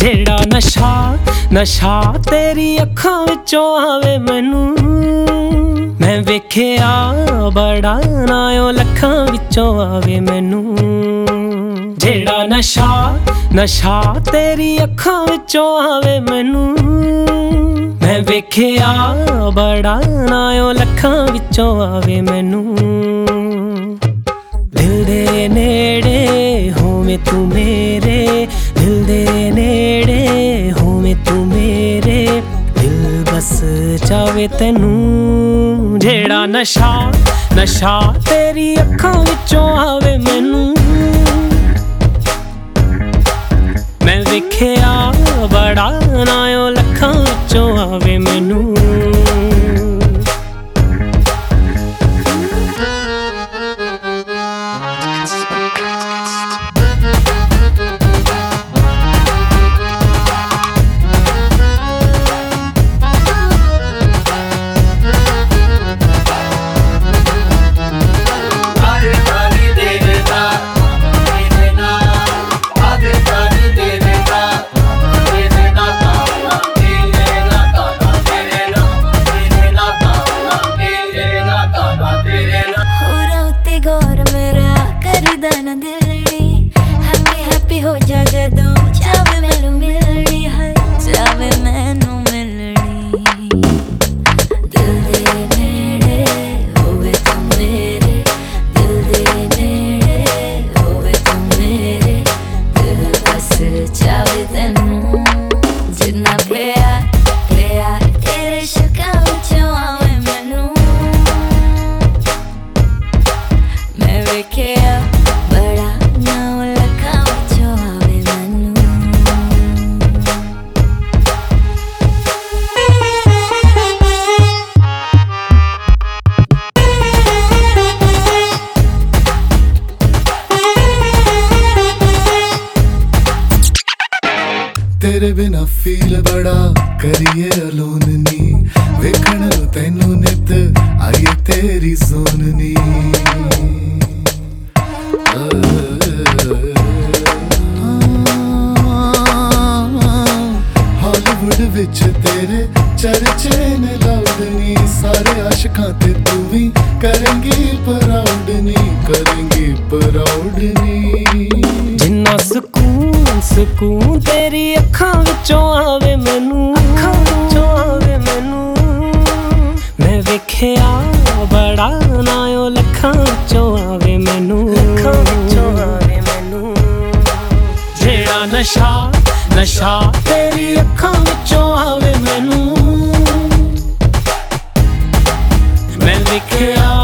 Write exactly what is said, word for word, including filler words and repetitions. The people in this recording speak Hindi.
जेड़ा नशा नशा तेरी अखां विचों आवे मैनू मैं वेखिया बड़ा नायो लखां विचों आवे मैनू जेड़ा नशा नशा तेरी अखां विचों आवे मैनू मैं वेखिया बड़ा नायो लखां विचों आवे मैनू दिल दे नेड़े होवे तू मेरे दिल दे नेड़े होवे तू मेरे दिल बस चावे तैनू जेड़ा नशा नशा तेरी अखां विचों आवे मैनू मैं वेखिया बड़ा नायो लखां विचों आवे मैनू हो जा जदों चावे मैनू मिलनी है चावे मैनू मिलनी दिल दे नेड़े होवे तू मेरे दिल दे नेड़े होवे तू मेरे दिल बस चावे तैनू जिन्ना प्यार प्यार तेरे शक्कां विचों आवे मैनू मैं वेखिया बड़ा नाओ लखां तेरे बिना फील बड़ा करिए अलोन नी वेखण तैनू नित आइए तेरी सोन नी हॉलीवुड विच तेरे चर्चे ने लाउड नी सारे आशिकां ते तू भी करेंगी प्राउड नी करेंगी प्राउड नी जिन्ना सुकून सुकून तेरी अखां विचों आवे मैनू अखां विचों आवे मैनू मैं वेखिया बड़ा नायो लखां विचों आवे मैनू लखां विचों आवे मैनू जेड़ा नशा नशा तेरी अखां विचों आवे मैनू मैं वेखिया